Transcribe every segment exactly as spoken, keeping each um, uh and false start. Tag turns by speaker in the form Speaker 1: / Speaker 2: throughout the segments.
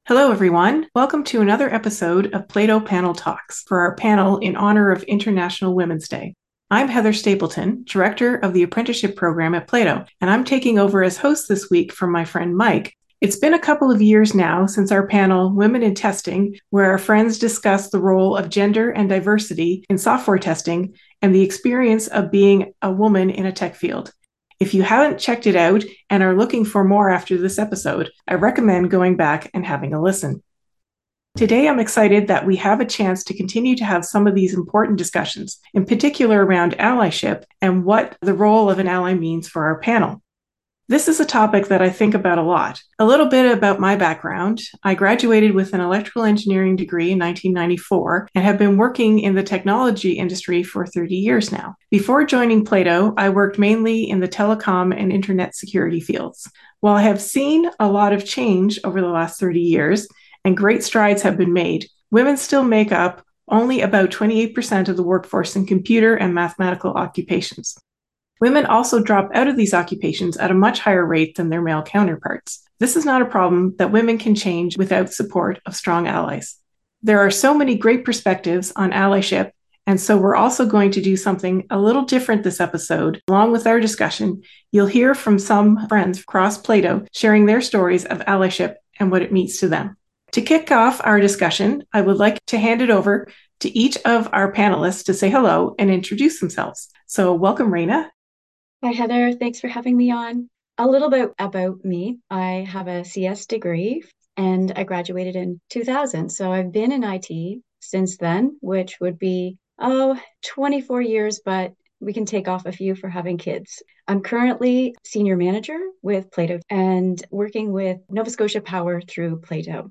Speaker 1: Hello, everyone. Welcome to another episode of Plato Panel Talks for our panel in honor of International Women's Day. I'm Heather Stapleton, Director of the Apprenticeship Program at Plato, and I'm taking over as host this week from my friend Mike. It's been a couple of years now since our panel, Women in Testing, where our friends discussed the role of gender and diversity in software testing and the experience of being a woman in a tech field. If you haven't checked it out and are looking for more after this episode, I recommend going back and having a listen. Today, I'm excited that we have a chance to continue to have some of these important discussions, in particular around allyship and what the role of an ally means for our panel. This is a topic that I think about a lot. A little bit about my background. I graduated with an electrical engineering degree in nineteen ninety-four and have been working in the technology industry for thirty years now. Before joining Plato, I worked mainly in the telecom and internet security fields. While I have seen a lot of change over the last thirty years and great strides have been made, women still make up only about twenty-eight percent of the workforce in computer and mathematical occupations. Women also drop out of these occupations at a much higher rate than their male counterparts. This is not a problem that women can change without support of strong allies. There are so many great perspectives on allyship, and so we're also going to do something a little different this episode. Along with our discussion, you'll hear from some friends across Plato sharing their stories of allyship and what it means to them. To kick off our discussion, I would like to hand it over to each of our panelists to say hello and introduce themselves. So welcome, Raina.
Speaker 2: Hi, Heather. Thanks for having me on. A little bit about me. I have a C S degree and I graduated in two thousand. So I've been in I T since then, which would be, oh, twenty-four years, but we can take off a few for having kids. I'm currently senior manager with Plato and working with Nova Scotia Power through Plato.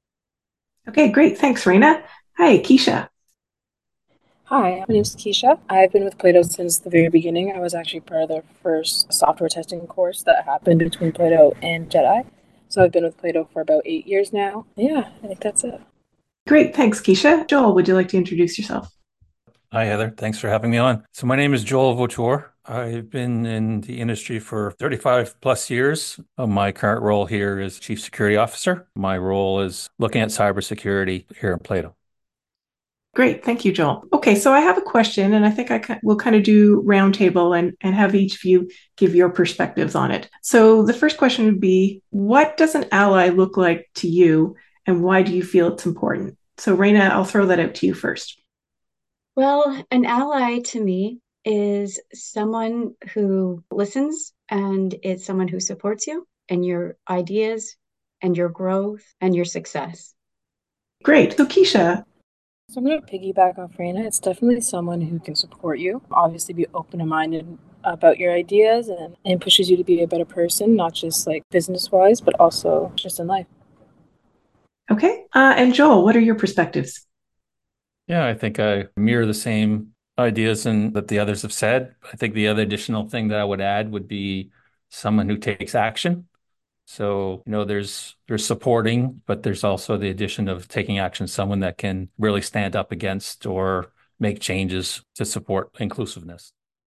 Speaker 1: Okay, great. Thanks, Raina. Hi, Keisha.
Speaker 3: Hi, my name is Keisha. I've been with Plato since the very beginning. I was actually part of the first software testing course that happened between Plato and Jedi. So I've been with Plato for about eight years now. Yeah, I think that's it.
Speaker 1: Great. Thanks, Keisha. Joel, would you like to introduce yourself?
Speaker 4: Hi, Heather. Thanks for having me on. So my name is Joel Vautour. I've been in the industry for thirty-five plus years. Uh, My current role here is Chief Security Officer. My role is looking at cybersecurity here in Plato.
Speaker 1: Great. Thank you, Joel. Okay, so I have a question, and I think I ca- will kind of do roundtable and, and have each of you give your perspectives on it. So the first question would be, what does an ally look like to you, and why do you feel it's important? So Raina, I'll throw that out to you first.
Speaker 2: Well, an ally to me is someone who listens and it's someone who supports you and your ideas and your growth and your success.
Speaker 1: Great. So Keisha,
Speaker 3: So I'm going to piggyback off Raina. It's definitely someone who can support you, obviously be open-minded about your ideas and, and pushes you to be a better person, not just like business-wise, but also just in life.
Speaker 1: okay, uh, and Joel, what are your perspectives?
Speaker 4: Yeah, I think I mirror the same ideas and that the others have said. I think the other additional thing that I would add would be someone who takes action. So, you know, there's there's supporting, but there's also the addition of taking action, someone that can really stand up against or make changes to support inclusiveness.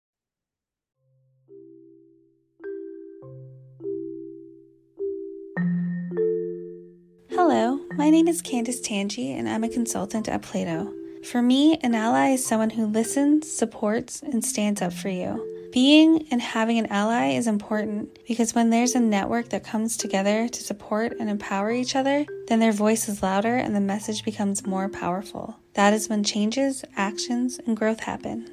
Speaker 5: Hello, my name is Candice Tangi and I'm a consultant at Plato. For me, an ally is someone who listens, supports, and stands up for you. Being and having an ally is important because when there's a network that comes together to support and empower each other, then their voice is louder and the message becomes more powerful. That is when changes, actions, and growth happen.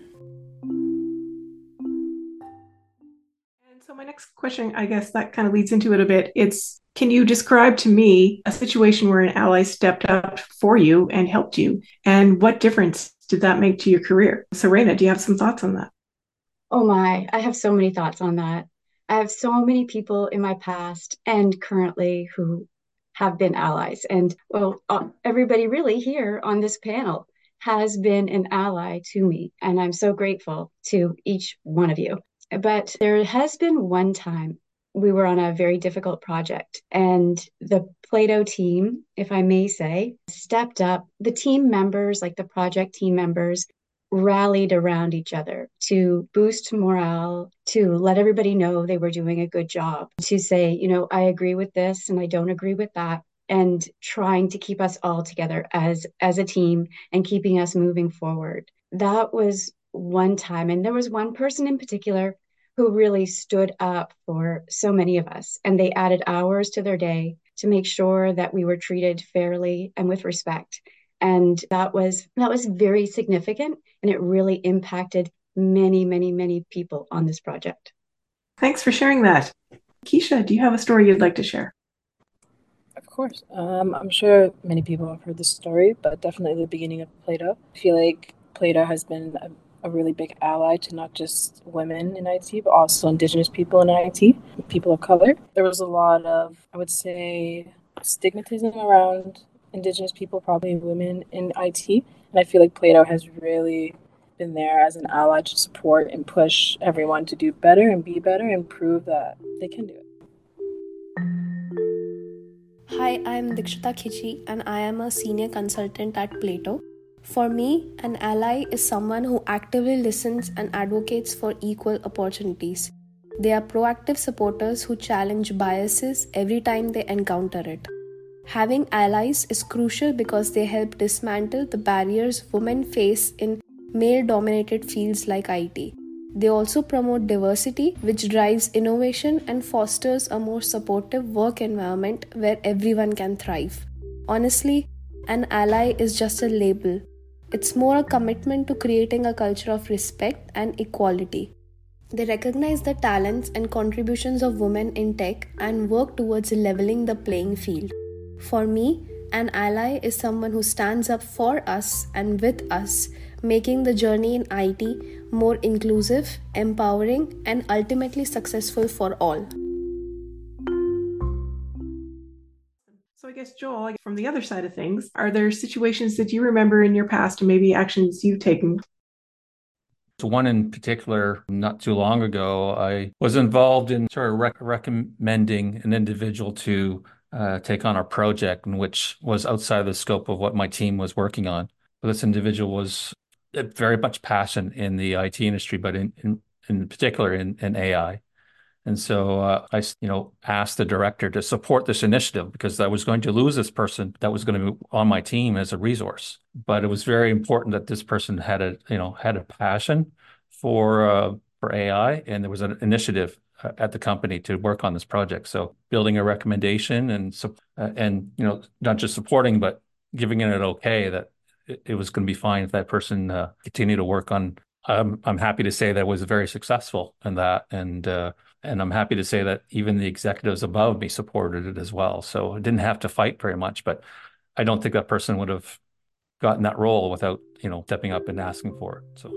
Speaker 1: And so my next question, I guess that kind of leads into it a bit. It's, can you describe to me a situation where an ally stepped up for you and helped you? And what difference did that make to your career? So Raina, do you have some thoughts on that?
Speaker 2: Oh my, I have so many thoughts on that. I have so many people in my past and currently who have been allies. And well, uh, everybody really here on this panel has been an ally to me. And I'm so grateful to each one of you. But there has been one time we were on a very difficult project, and the Plato team, if I may say, stepped up. The team members, like the project team members, rallied around each other to boost morale, to let everybody know they were doing a good job, to say, you know, I agree with this and I don't agree with that. and trying to keep us all together as, as a team and keeping us moving forward. That was one time. And there was one person in particular who really stood up for so many of us. And they added hours to their day to make sure that we were treated fairly and with respect. And that was that was very significant. And it really impacted many, many, many people on this project.
Speaker 1: Thanks for sharing that. Keisha, do you have a story you'd like to share?
Speaker 3: Of course. Um, I'm sure many people have heard this story, but definitely the beginning of Plato. I feel like Plato has been a, a really big ally to not just women in I T, but also Indigenous people in I T, people of color. There was a lot of, I would say, stigmatism around Indigenous people, probably women in I T. And I feel like Plato has really been there as an ally to support and push everyone to do better and be better and prove that they can do it.
Speaker 6: Hi, I'm Dikshita Khichi and I am a senior consultant at Plato. For me, an ally is someone who actively listens and advocates for equal opportunities. They are proactive supporters who challenge biases every time they encounter it. Having allies is crucial because they help dismantle the barriers women face in male-dominated fields like I T. They also promote diversity, which drives innovation and fosters a more supportive work environment where everyone can thrive. Honestly, an ally is just a label. It's more a commitment to creating a culture of respect and equality. They recognize the talents and contributions of women in tech and work towards leveling the playing field. For me, an ally is someone who stands up for us and with us, making the journey in I T more inclusive, empowering, and ultimately successful for all.
Speaker 1: So I guess, Joel, from the other side of things, are there situations that you remember in your past and maybe actions you've taken?
Speaker 4: So one in particular, not too long ago, I was involved in sort of rec- recommending an individual to uh, take on a project in which was outside the scope of what my team was working on. But this individual was very much passionate in the I T industry, but in in, in particular in, in A I. And so uh, I, you know, asked the director to support this initiative because I was going to lose this person that was going to be on my team as a resource. But it was very important that this person had a, you know, had a passion for uh, for A I, and there was an initiative uh, at the company to work on this project. So building a recommendation and uh, and you know, not just supporting, but giving it an okay that it, it was going to be fine if that person uh, continued to work on. Um, I'm happy to say that I was very successful in that, and uh, and I'm happy to say that even the executives above me supported it as well. So I didn't have to fight very much, but I don't think that person would have gotten that role without, you know, stepping up and asking for it. So.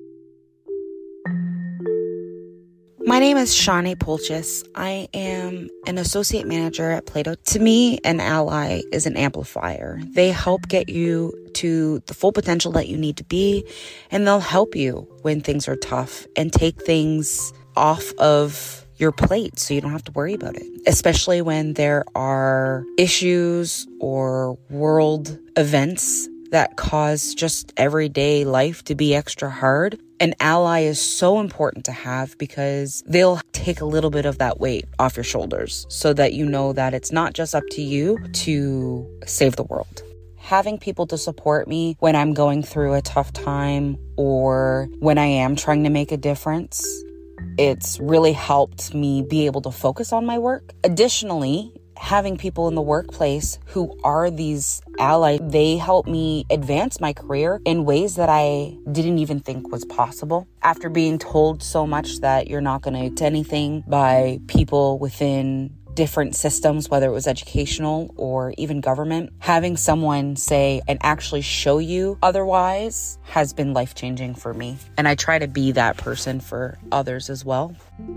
Speaker 7: My name is Shani Polchis. I am an associate manager at Plato. To me, an ally is an amplifier. They help get you to the full potential that you need to be, and they'll help you when things are tough and take things off of your plate so you don't have to worry about it, especially when there are issues or world events that cause just everyday life to be extra hard. An ally is so important to have because they'll take a little bit of that weight off your shoulders so that you know that it's not just up to you to save the world. Having people to support me when I'm going through a tough time or when I am trying to make a difference, it's really helped me be able to focus on my work. Additionally, having people in the workplace who are these allies, they help me advance my career in ways that I didn't even think was possible. After being told so much that you're not going to do anything by people within different systems, whether it was educational or even government, having someone say and actually show you otherwise has been life-changing for me. And I try to be that person for others as well.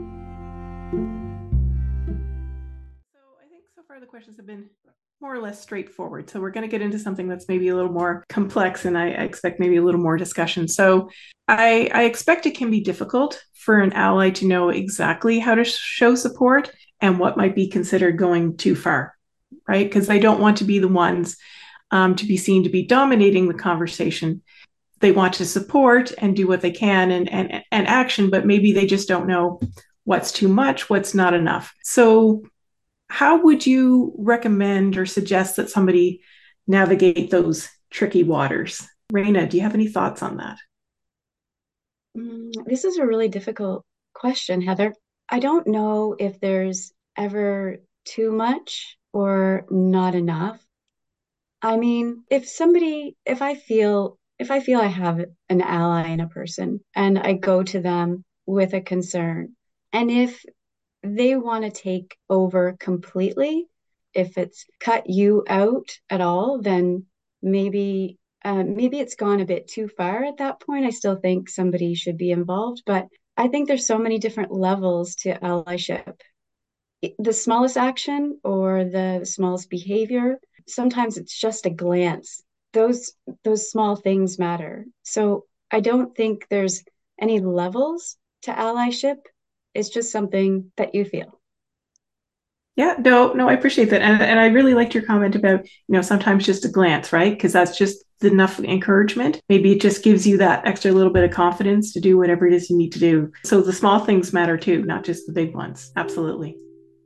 Speaker 1: The questions have been more or less straightforward. So we're going to get into something that's maybe a little more complex, and I, I expect maybe a little more discussion. So I, I expect it can be difficult for an ally to know exactly how to show support and what might be considered going too far, right? Because they don't want to be the ones um, to be seen to be dominating the conversation. They want to support and do what they can and, and, and action, but maybe they just don't know what's too much, what's not enough. So how would you recommend or suggest that somebody navigate those tricky waters? Raina, do you have any thoughts on that?
Speaker 2: Mm, this is a really difficult question, Heather. I don't know if there's ever too much or not enough. I mean, if somebody, if I feel, if I feel I have an ally in a person and I go to them with a concern, and if they want to take over completely, if it's cut you out at all, then maybe uh, maybe it's gone a bit too far at that point. I still think somebody should be involved, but I think there's so many different levels to allyship. The smallest action or the smallest behavior, sometimes it's just a glance. Those those small things matter. So I don't think there's any levels to allyship. It's just something that you feel.
Speaker 1: Yeah, no, no, I appreciate that. And, and I really liked your comment about, you know, sometimes just a glance, right? Because that's just enough encouragement. Maybe it just gives you that extra little bit of confidence to do whatever it is you need to do. So the small things matter too, not just the big ones. Absolutely.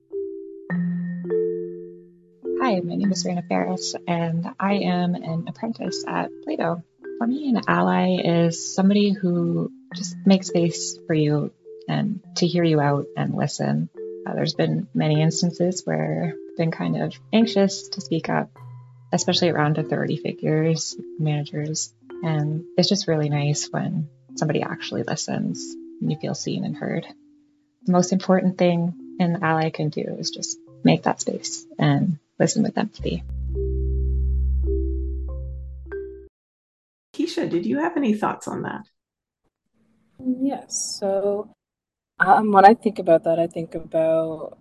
Speaker 8: Hi, my name is Raina Ferris, and I am an apprentice at Plato. For me, an ally is somebody who just makes space for you and to hear you out and listen. Uh, there's been many instances where I've been kind of anxious to speak up, especially around authority figures, managers, and it's just really nice when somebody actually listens and you feel seen and heard. The most important thing an ally can do is just make that space and listen with empathy.
Speaker 1: Keisha, did you have any thoughts on that?
Speaker 3: Yes. So um, when I think about that, I think about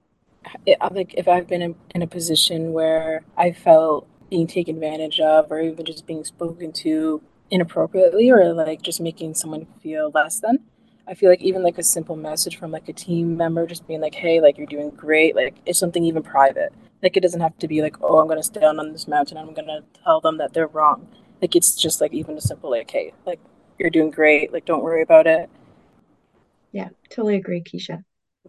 Speaker 3: it, like if I've been in, in a position where I felt being taken advantage of, or even just being spoken to inappropriately, or like just making someone feel less than. I feel like even like a simple message from like a team member, just being like, "Hey, like you're doing great," like it's something even private. Like it doesn't have to be like, "Oh, I'm gonna stand on this mountain and I'm gonna tell them that they're wrong." Like it's just like even a simple like, "Hey, like you're doing great. Like don't worry about it."
Speaker 2: Yeah, totally agree, Keisha.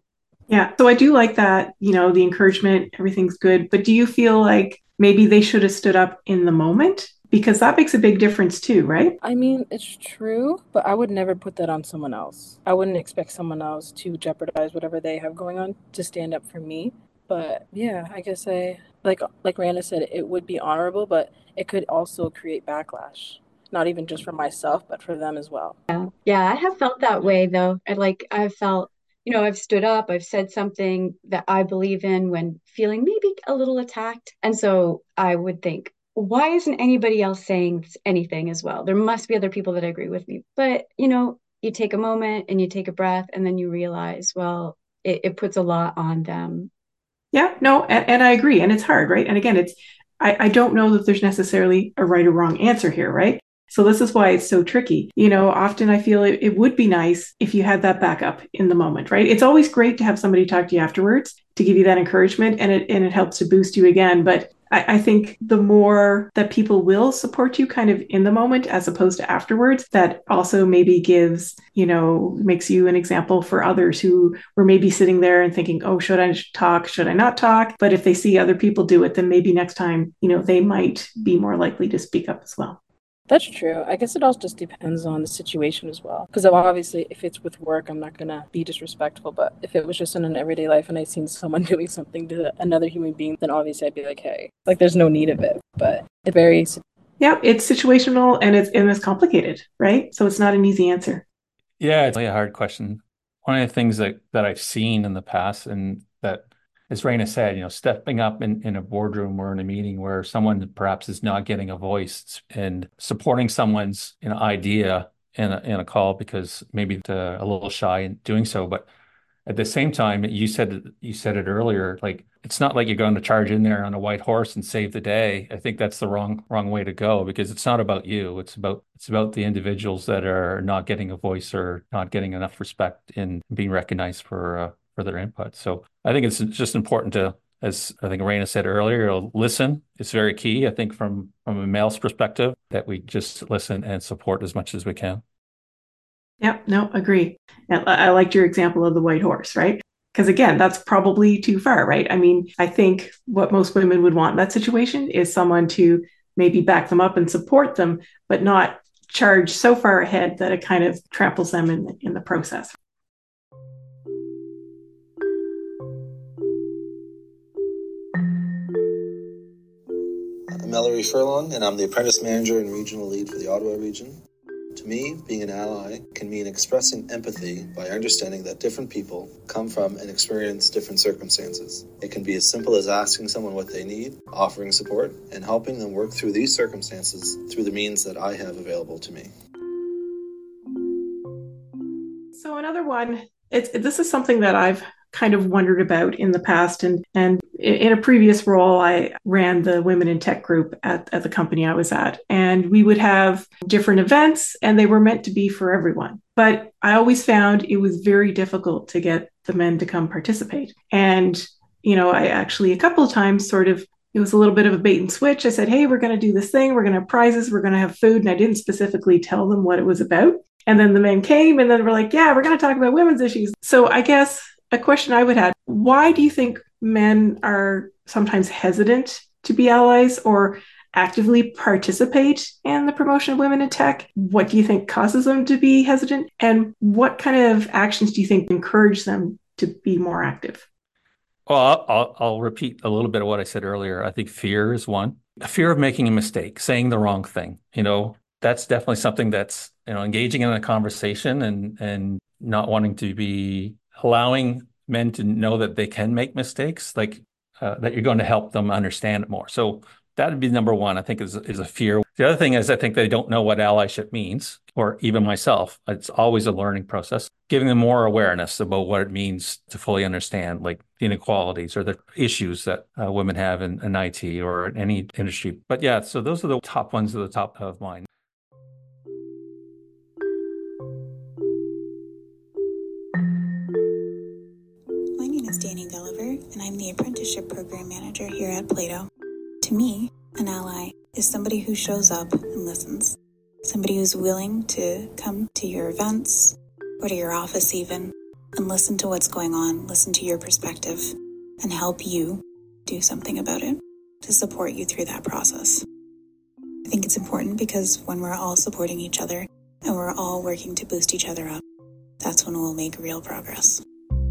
Speaker 1: Yeah. So I do like that, you know, the encouragement, everything's good. But do you feel like maybe they should have stood up in the moment? Because that makes a big difference too, right?
Speaker 3: I mean, it's true, but I would never put that on someone else. I wouldn't expect someone else to jeopardize whatever they have going on to stand up for me. But yeah, I guess I like like Randa said, it would be honorable, but it could also create backlash. Not even just for myself, but for them as well.
Speaker 2: Yeah, I have felt that way though. I like I've felt, you know, I've stood up, I've said something that I believe in when feeling maybe a little attacked. And so I would think, why isn't anybody else saying anything as well? There must be other people that agree with me. But, you know, you take a moment and you take a breath and then you realize, well, it, it puts a lot on them.
Speaker 1: Yeah, no, and, and I agree. And it's hard, right? And again, it's I, I don't know that there's necessarily a right or wrong answer here, right? So this is why it's so tricky. You know, often I feel it, it would be nice if you had that backup in the moment, right? It's always great to have somebody talk to you afterwards to give you that encouragement, and it and it helps to boost you again. But I, I think the more that people will support you kind of in the moment as opposed to afterwards, that also maybe gives, you know, makes you an example for others who were maybe sitting there and thinking, oh, should I talk? Should I not talk? But if they see other people do it, then maybe next time, you know, they might be more likely to speak up as well.
Speaker 3: That's true. I guess it all just depends on the situation as well. Because obviously, if it's with work, I'm not going to be disrespectful. But if it was just in an everyday life and I seen someone doing something to another human being, then obviously I'd be like, hey, like there's no need of it. But it varies.
Speaker 1: Yeah, it's situational and it's and it's complicated, right? So it's not an easy answer.
Speaker 4: Yeah, it's really a hard question. One of the things that, that I've seen in the past, and that, as Raina said, you know, stepping up in, in a boardroom or in a meeting where someone perhaps is not getting a voice and supporting someone's, you know, idea in a, in a call because maybe they're a little shy in doing so. But at the same time, you said you said it earlier, like it's not like you're going to charge in there on a white horse and save the day. I think that's the wrong wrong way to go, because it's not about you. It's about it's about the individuals that are not getting a voice or not getting enough respect in being recognized for uh, for their input. So I think it's just important to, as I think Raina said earlier, listen. It's very key, I think, from from a male's perspective, that we just listen and support as much as we can.
Speaker 1: Yeah, no, agree. I liked your example of the white horse, right? Because again, that's probably too far, right? I mean, I think what most women would want in that situation is someone to maybe back them up and support them, but not charge so far ahead that it kind of tramples them in, in the process.
Speaker 9: I'm Ellery Furlong, and I'm the Apprentice Manager and Regional Lead for the Ottawa region. To me, being an ally can mean expressing empathy by understanding that different people come from and experience different circumstances. It can be as simple as asking someone what they need, offering support, and helping them work through these circumstances through the means that I have available to me.
Speaker 1: So another one, it's, this is something that I've kind of wondered about in the past. And, and in a previous role, I ran the Women in Tech group at, at the company I was at. And we would have different events and they were meant to be for everyone. But I always found it was very difficult to get the men to come participate. And, you know, I actually a couple of times sort of, it was a little bit of a bait and switch. I said, hey, we're going to do this thing. We're going to have prizes. We're going to have food. And I didn't specifically tell them what it was about. And then the men came and then we're like, yeah, we're going to talk about women's issues. So I guess a question I would have, why do you think men are sometimes hesitant to be allies or actively participate in the promotion of women in tech? What do you think causes them to be hesitant? And what kind of actions do you think encourage them to be more active?
Speaker 4: Well, I'll, I'll, I'll repeat a little bit of what I said earlier. I think fear is one. A fear of making a mistake, saying the wrong thing. You know, that's definitely something that's, you know, engaging in a conversation and and not wanting to be allowing men to know that they can make mistakes, like uh, that you're going to help them understand it more. So that would be number one, I think, is, is a fear. The other thing is I think they don't know what allyship means, or even myself. It's always a learning process, giving them more awareness about what it means to fully understand, like the inequalities or the issues that uh, women have in, in I T or in any industry. But yeah, so those are the top ones at the top of mind.
Speaker 10: My name is Danny Gulliver, and I'm the Apprenticeship Program Manager here at Plato. To me, an ally is somebody who shows up and listens. Somebody who's willing to come to your events or to your office even and listen to what's going on, listen to your perspective, and help you do something about it to support you through that process. I think it's important because when we're all supporting each other and we're all working to boost each other up, that's when we'll make real progress.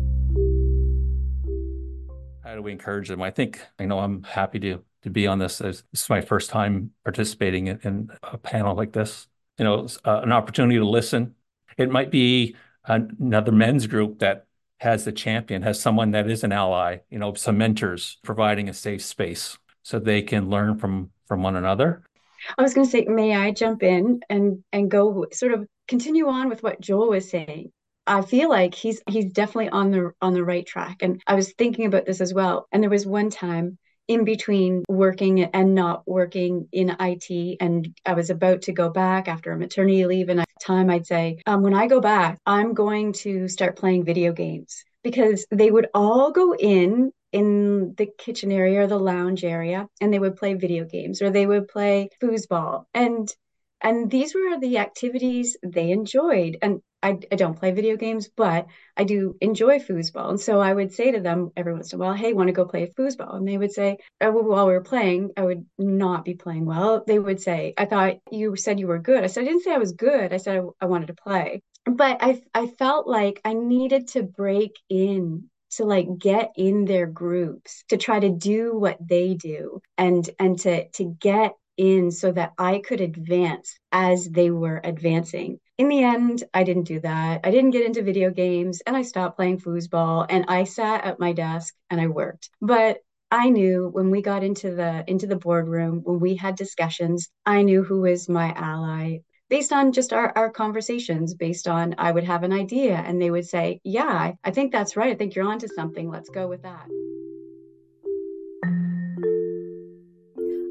Speaker 4: How do we encourage them? I think, you know, I'm happy to to be on this. This is my first time participating in, in a panel like this. You know, it's, uh, an opportunity to listen. It might be another men's group that has the champion, has someone that is an ally, you know, some mentors providing a safe space so they can learn from, from one another.
Speaker 2: I was going to say, may I jump in and, and go sort of continue on with what Joel was saying? I feel like he's he's definitely on the on the right track. And I was thinking about this as well. And there was one time in between working and not working in I T, and I was about to go back after a maternity leave. And at the time I'd say, um, when I go back, I'm going to start playing video games, because they would all go in in the kitchen area or the lounge area, and they would play video games, or they would play foosball. And and these were the activities they enjoyed. And I, I don't play video games, but I do enjoy foosball. And so I would say to them every once in a while, hey, want to go play foosball? And they would say, oh, well, while we were playing, I would not be playing well. They would say, I thought you said you were good. I said, I didn't say I was good. I said I, I wanted to play. But I, I felt like I needed to break in to like get in their groups, to try to do what they do, and and to to get in so that I could advance as they were advancing. In the end, I didn't do that. I didn't get into video games, and I stopped playing foosball, and I sat at my desk and I worked. But I knew when we got into the into the boardroom, when we had discussions, I knew who was my ally based on just our, our conversations, based on I would have an idea and they would say, yeah, I, I think that's right. I think you're onto something. Let's go with that.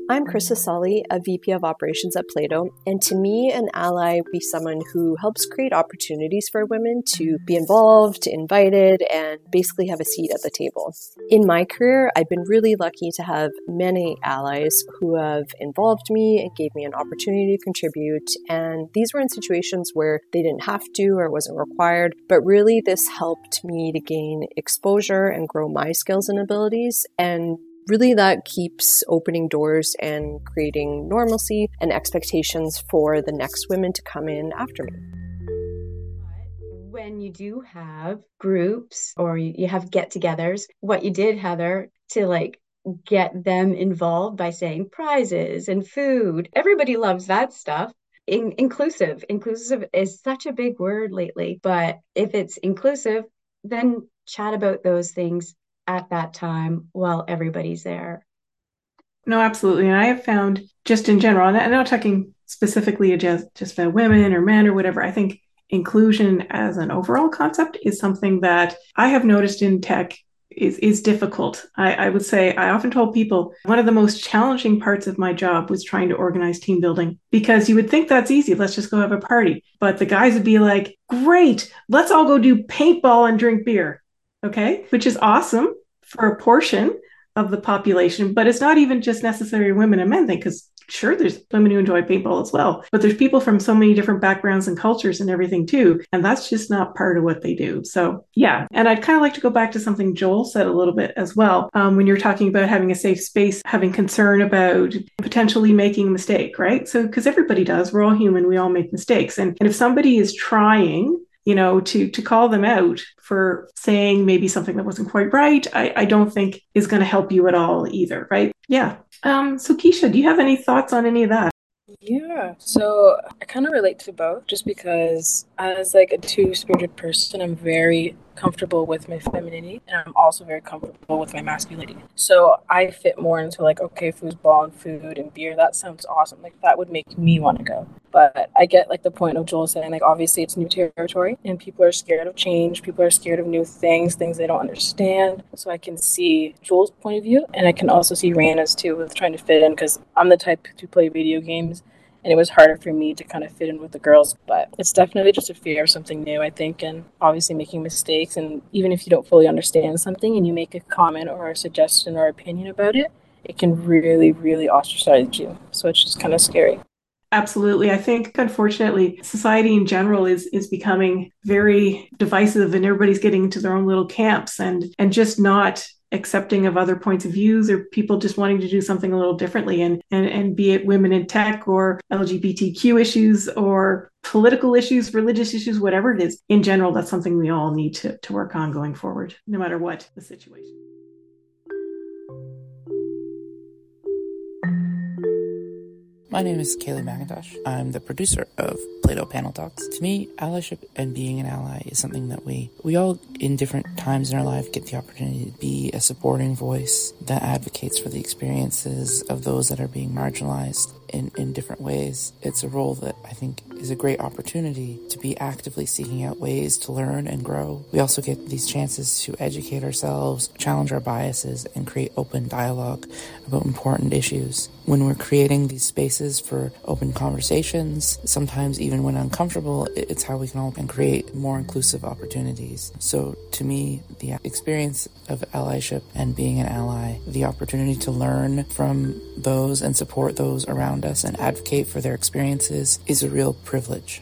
Speaker 11: I'm Krista Sully, a V P of Operations at Plato, and to me, an ally would be someone who helps create opportunities for women to be involved, invited, and basically have a seat at the table. In my career, I've been really lucky to have many allies who have involved me and gave me an opportunity to contribute, and these were in situations where they didn't have to or it wasn't required, but really this helped me to gain exposure and grow my skills and abilities, and really that keeps opening doors and creating normalcy and expectations for the next women to come in after me.
Speaker 2: When you do have groups or you have get-togethers, what you did, Heather, to like get them involved by saying prizes and food. Everybody loves that stuff. In- inclusive. Inclusive is such a big word lately, but if it's inclusive, then chat about those things at that time while everybody's there.
Speaker 1: No, absolutely. And I have found just in general, and I'm not talking specifically just, just about women or men or whatever, I think inclusion as an overall concept is something that I have noticed in tech is, is difficult. I, I would say I often told people one of the most challenging parts of my job was trying to organize team building, because you would think that's easy. Let's just go have a party. But the guys would be like, great, let's all go do paintball and drink beer. Okay, which is awesome for a portion of the population, but it's not even just necessarily women and men thing, because sure, there's women who enjoy paintball as well, but there's people from so many different backgrounds and cultures and everything too, and that's just not part of what they do. So yeah, and I'd kind of like to go back to something Joel said a little bit as well, um, when you're talking about having a safe space, having concern about potentially making a mistake, right? So because everybody does, we're all human, we all make mistakes, and, and if somebody is trying you know, to to call them out for saying maybe something that wasn't quite right, I, I don't think is going to help you at all either, right? Yeah. Um, so Keisha, do you have any thoughts on any of that?
Speaker 3: Yeah, so I kind of relate to both just because as like a two-spirited person, I'm very comfortable with my femininity and I'm also very comfortable with my masculinity. So I fit more into like, okay, foosball and food and beer, that sounds awesome. Like that would make me want to go. But I get like the point of Joel saying like, obviously it's new territory and people are scared of change. People are scared of new things, things they don't understand. So I can see Joel's point of view and I can also see Raina's too with trying to fit in, because I'm the type to play video games. And it was harder for me to kind of fit in with the girls. But it's definitely just a fear of something new, I think, and obviously making mistakes. And even if you don't fully understand something and you make a comment or a suggestion or opinion about it, it can really, really ostracize you. So it's just kind of scary.
Speaker 1: Absolutely. I think, unfortunately, society in general is is becoming very divisive and everybody's getting into their own little camps and and just not accepting of other points of views or people just wanting to do something a little differently. And, and, and be it women in tech or L G B T Q issues or political issues, religious issues, whatever it is, in general, that's something we all need to, to work on going forward, no matter what the situation.
Speaker 12: My name is Kaylee McIntosh. I'm the producer of Plato Panel Talks. To me, allyship and being an ally is something that we, we all, in different times in our life, get the opportunity to be a supporting voice that advocates for the experiences of those that are being marginalized in, in different ways. It's a role that I think is a great opportunity to be actively seeking out ways to learn and grow. We also get these chances to educate ourselves, challenge our biases, and create open dialogue about important issues. When we're creating these spaces for open conversations, sometimes even when uncomfortable, it's how we can all create more inclusive opportunities. So to me, the experience of allyship and being an ally, the opportunity to learn from those and support those around us and advocate for their experiences is a real privilege.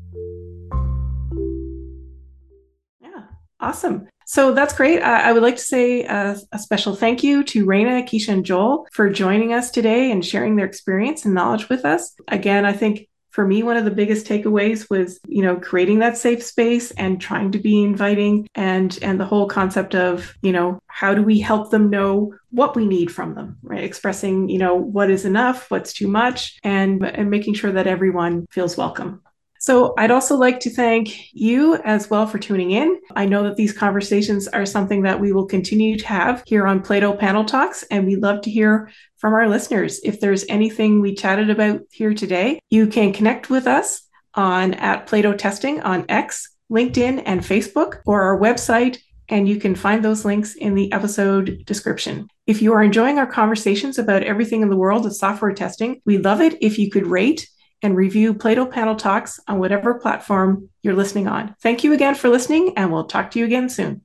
Speaker 1: Yeah, awesome. So that's great. Uh, I would like to say a, a special thank you to Raina, Keisha, and Joel for joining us today and sharing their experience and knowledge with us. Again, I think for me, one of the biggest takeaways was, you know, creating that safe space and trying to be inviting and, and the whole concept of, you know, how do we help them know what we need from them, right? Expressing, you know, what is enough, what's too much, and, and making sure that everyone feels welcome. So I'd also like to thank you as well for tuning in. I know that these conversations are something that we will continue to have here on Plato Panel Talks, and we'd love to hear from our listeners. If there's anything we chatted about here today, you can connect with us on at Plato Testing on X, LinkedIn, and Facebook, or our website, and you can find those links in the episode description. If you are enjoying our conversations about everything in the world of software testing, we'd love it if you could rate and review Plato Panel Talks on whatever platform you're listening on. Thank you again for listening, and we'll talk to you again soon.